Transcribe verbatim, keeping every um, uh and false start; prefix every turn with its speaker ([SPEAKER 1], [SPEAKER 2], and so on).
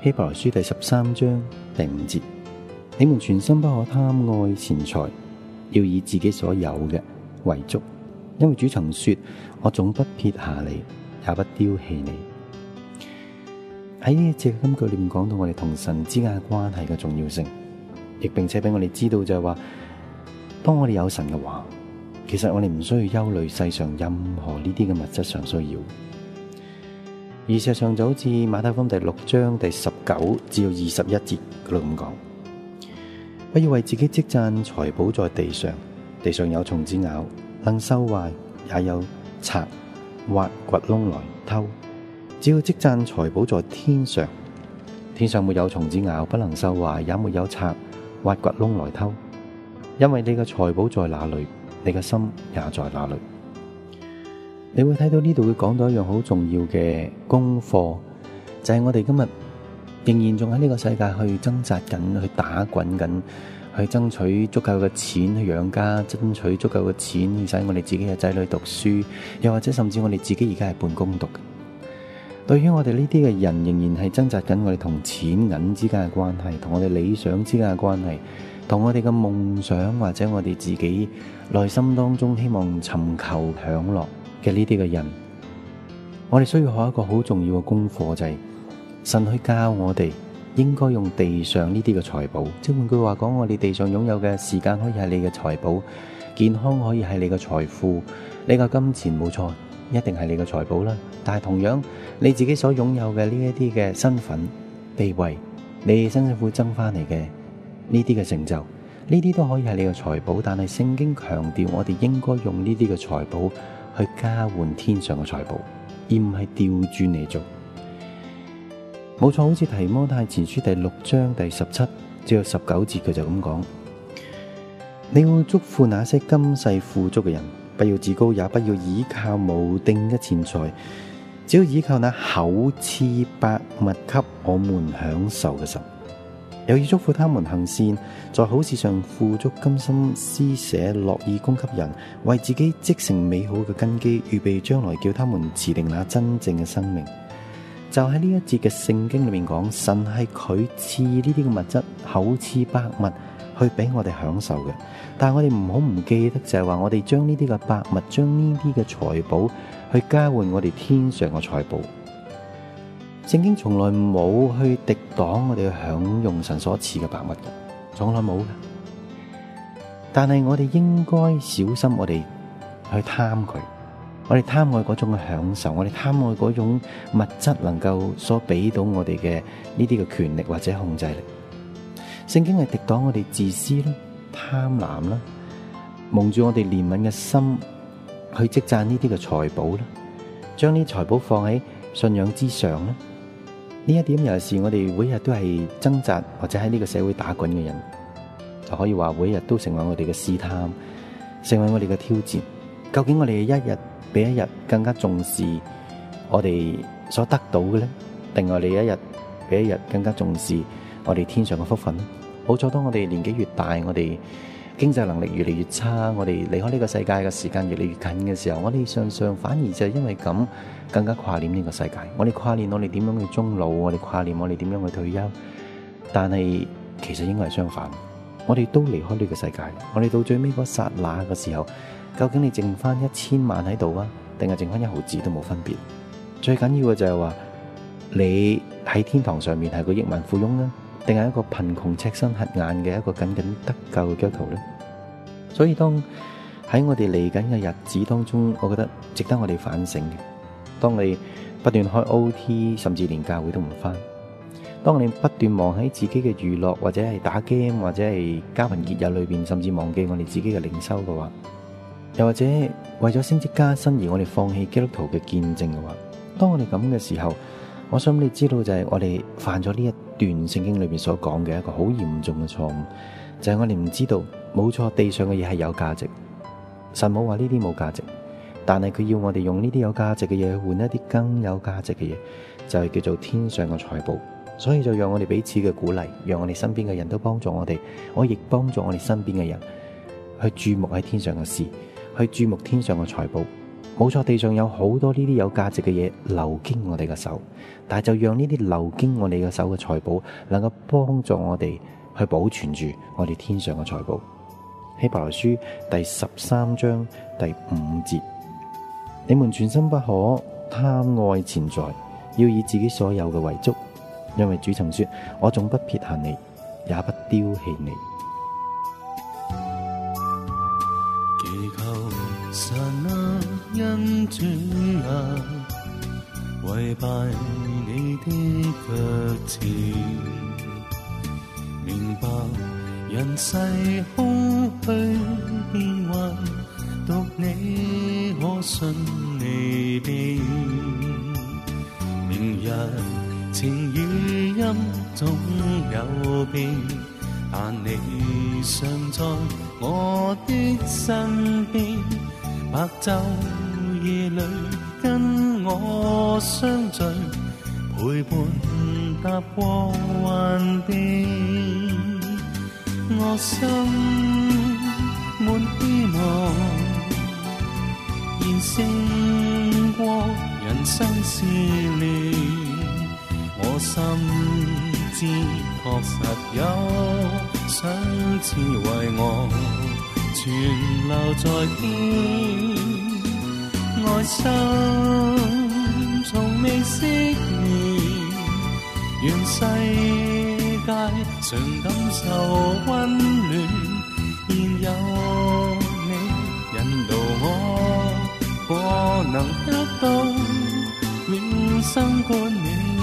[SPEAKER 1] 希伯來書第十三章第五節，你們全心不可貪愛錢財，要以自己所有嘅為足，因為主曾說：我總不撇下你，也不丟棄你。喺呢一節金句裏面講到我哋同神之間嘅關係嘅重要性，亦並且俾我哋知道就係話，當我哋有神嘅話，其實我哋唔需要憂慮世上任何呢啲嘅物質上需要。而事實上就好似馬太福音第六章第十九至到二十一節嗰度咁講，不要為自己積攢財寶在地上，地上有蟲子咬，能收壞，也有賊挖掘窿來偷。只要積攢財寶在天上，天上沒有蟲子咬，不能收壞，也沒有賊挖掘窿來偷。因為你嘅財寶在哪裏，你嘅心也在哪裏。你會睇到呢度會講到一樣好重要嘅功課，就係我哋今日仍然仲喺呢個世界去掙扎緊，去打滾緊，去爭取足夠嘅錢去養家，爭取足夠嘅錢去使我哋自己嘅仔女讀書，又或者甚至我哋自己而家係半工讀。對於我哋呢啲嘅人，仍然係掙扎緊我哋同錢銀之間嘅關係，同我哋理想之間嘅關係，同我哋嘅夢想或者我哋自己內心當中希望尋求享樂嘅呢啲嘅人，我哋需要學一個好重要嘅功課，就係神去教我哋應該用地上呢啲嘅財寶。即係換句話講，我哋地上擁有嘅時間可以係你嘅財寶，健康可以係你嘅財富，你嘅金錢冇錯，一定係你嘅財寶啦。但係同樣你自己所擁有嘅呢一啲嘅身份地位，你辛辛苦苦爭翻嚟嘅呢啲嘅成就，呢啲都可以係你嘅財寶。但係聖經強調我哋應該用呢啲嘅財寶去交換天上嘅財寶，而唔係調轉嚟做。冇錯，好似提摩太前書第六章第十七至到十九節，佢就咁講：你要囑咐那些今世富足嘅人，不要自高，也不要倚靠無定嘅錢財，只要倚靠那厚賜百物給我們享受嘅神。又要囑咐他們行善，在好事上富足，甘心施捨，樂意供給人，為自己積成美好嘅根基，預備將來叫他們持定那真正嘅生命。就喺呢一節嘅聖經裏面講，神係佢賜呢啲嘅物質，厚賜百物去俾我哋享受嘅。但係我哋唔好唔記得，就係話我哋將呢啲嘅百物，將呢啲嘅財寶去交換我哋天上嘅財寶。聖經從來冇去敵擋我哋去享用神所賜嘅百物嘅，從來冇嘅。但係我哋應該小心，我哋去貪佢，我哋貪愛嗰種嘅享受，我哋貪愛嗰種物質能夠所俾到我哋嘅呢啲嘅權力或者控制力。聖經係敵擋我哋自私啦、貪婪啦，蒙住我哋憐憫嘅心去積攢呢啲嘅財寶啦，將呢啲財寶放喺信仰之上啦。呢一點又是我哋每日都係掙扎或者喺呢個社會打滾嘅人，就可以話每日都成為我哋嘅試探，成為我哋嘅挑戰。究竟我哋一日比一日更加重視我哋所得到嘅呢？定我哋一日比一日更加重視我哋天上嘅福分呢？冇錯，當我哋年紀越大，我哋經濟能力越嚟越差，我哋離開呢個世界嘅時間越嚟越近嘅時候，我哋常常反而就因為咁更加掛念呢個世界。我哋掛念我哋點樣去終老，我哋掛念我哋點樣去退休。但係其實應該係相反，我哋都離開呢個世界，我哋到最尾嗰剎那嘅時候，究竟你剩翻一千萬喺度啊，定係剩翻一毫子都冇分別。最緊要嘅就係話，你喺天堂上面係個億萬富翁啊，定係一個貧窮赤身瞎眼嘅一個僅僅得救嘅基督徒呢？所以當喺我哋嚟緊嘅日子當中，我覺得值得我哋反省嘅。當你不斷開 O T， 甚至連教會都唔返；當你不斷忙喺自己嘅娛樂，或者係打 game，或者係交朋結友裏邊，甚至忘記我哋自己嘅靈修嘅話，又或者為咗升職加薪而我哋放棄基督徒嘅見證嘅話，當我哋咁嘅時候，我想你知道就係我哋犯咗呢一段聖經裏面所講嘅一個好嚴重嘅錯誤，就係我哋唔知道，冇錯，地上嘅嘢係有價值，神冇話呢啲冇價值，但係佢要我哋用呢啲有價值嘅嘢去換一啲更有價值嘅嘢，就係叫做天上嘅財寶。所以就讓我哋彼此嘅鼓勵，讓我哋身邊嘅人都幫助我哋，我亦幫助我哋身邊嘅人去注目喺天上嘅事，去注目天上嘅財寶， 冇錯，地上有好多呢啲有價值嘅嘢流經我哋嘅手，但係就讓呢啲流經我哋嘅手嘅財寶，能夠幫助我哋去保存住我哋天上嘅財寶。希伯來書第十三章第五節：你們全心不可貪愛錢財，要以自己所有嘅為足，因為主曾說：我總不撇下你，也不丟棄你。
[SPEAKER 2] 祈求神啊，恩主啊，跪拜你的腳前，明白人世空虛變幻，獨你可信離別。明日晴與陰總有變，但你常在我的身邊，白晝夜裏跟我相聚，陪伴踏過患變。我心滿希望，現勝過人生試煉。我心知確實有賞賜為我存留在天，愛心從未熄滅，願世界常感受溫暖，現有你引導我，可能得到永生冠冕。